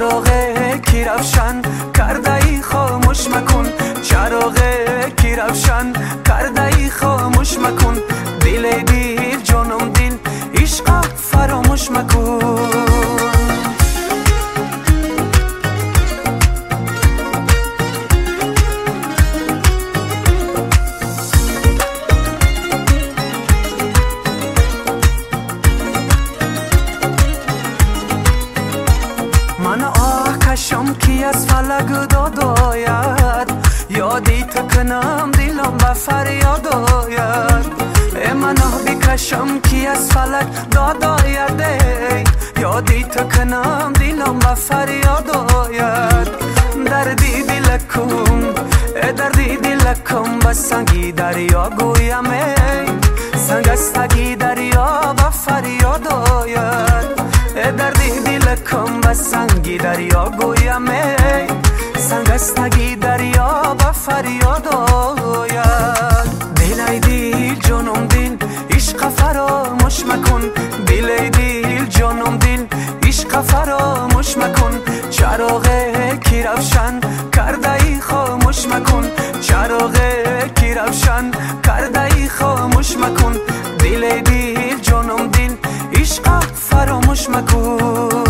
چراغ کی روشن کرده ای خاموش مکن، چراغ کی روشن کرده ای خاموش مکن، دل دل جانم دل عشق فراموش مکن. من آکشم کی از فلک داداید، یادی تو کنم دلم به فریاد آید. من بکشم کی از فلک داداید، یادی تو کنم دلم به فریاد آید. دردی دلکم دردی دلکم به سنگی دریا گویم، سنگستگی دریا به فریاد آید. دردی دلکم به سنگی دریا گویم، سنگستگی دریا به فریاد آید. دل دل جانم دل عشق فراموش مکن، دل دل جانم دل عشق فراموش مکن، چراغ کی روشن کرده ای خاموش مکن، چراغ کی روشن کرده ای خاموش مکن، دل دل جانم دل عشق فراموش مکن.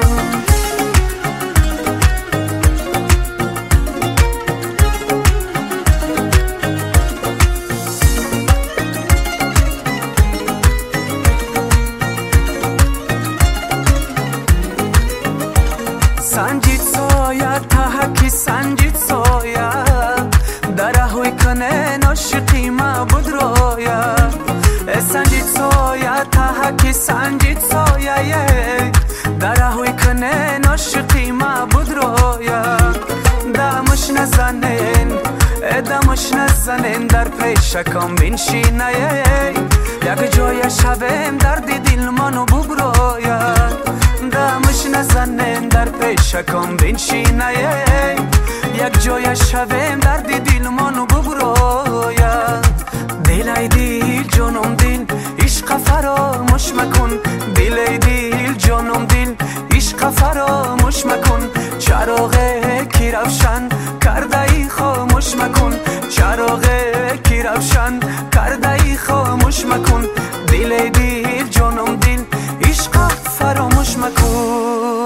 سنجید سایه تحکی سنجید سایه، درهوی کنه ناشقی ما بود رویه. سنجید سایه تحکی سنجید سایه، درهوی کنه ناشقی ما بود رویه. دمش نزنین دمش نزنین در پیشکم بنشینه، یک جای شبم درد دل منو ببراید. دمش نزنین در پیشکم بنشینه، یک جای شبم درد دل منو ببراید. دل دل جانم دل عشق فراموش مکن، دل دل جانم دل عشق فراموش مکن، چراغ کی روشن کرده ای خاموش مکن، چراغ کی روشن کرده ای خاموش مکن، دل دل جانم دل عشق فراموش مکن.